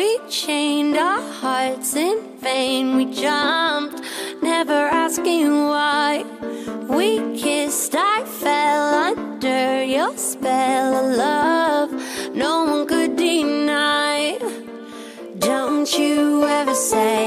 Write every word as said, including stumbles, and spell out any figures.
we chained our hearts in vain. We jumped, never asking why. We kissed, I fell under your spell of love no one could deny. Don't you ever say